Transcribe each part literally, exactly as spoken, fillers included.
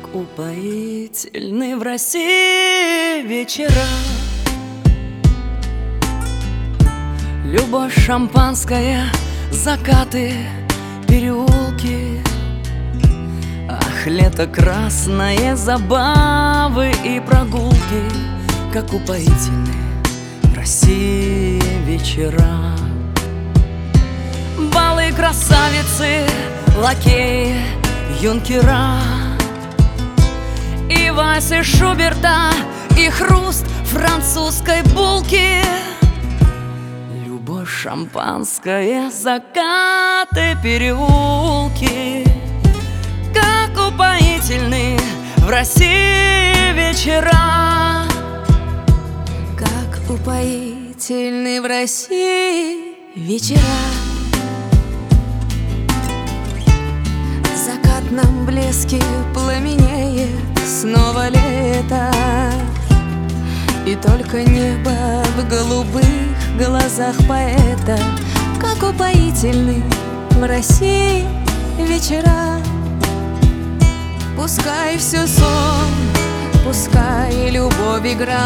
упоительны в России вечера. Любовь, шампанское, закаты, переулки. Ах, лето красное, забавы и прогулки, как упоительны в России вечера. Балы, красавицы, лакеи, юнкера, и вальсы Шуберта, и хруст французской булки. Любовь, шампанское, закаты, переулки, как упоительны в России вечера. Как упоительны в России вечера. В закатном блеске пламенеет снова лето, и только небо в голубых глазах поэта. Как упоительны в России вечера. Пускай все сон, пускай любовь игра.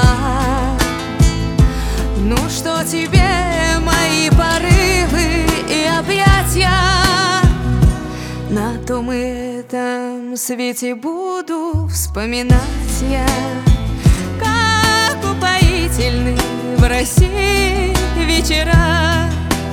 Ну что тебе мои порывы и объятия? На том и этом свете буду вспоминать я. Как упоительны в России вечера.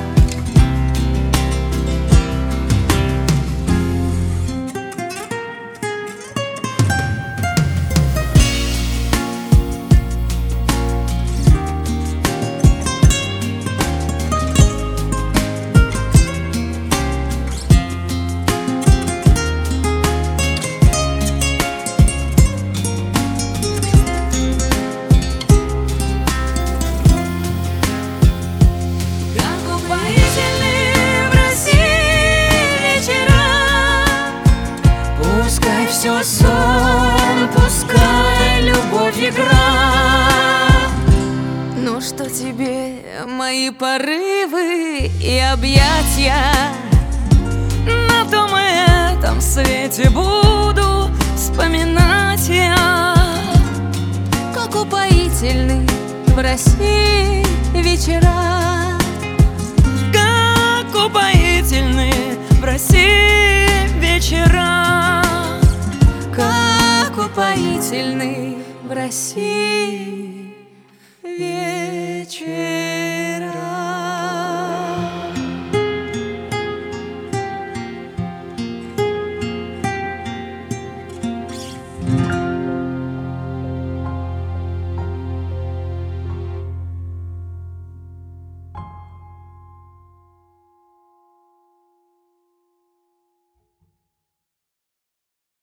Все сон, пускай любовь игра. Ну что тебе мои порывы и объятия? На том и этом свете буду вспоминать я. Как упоительны в России вечера. Как упоительны в России вечера. Как упоительны в России вечера.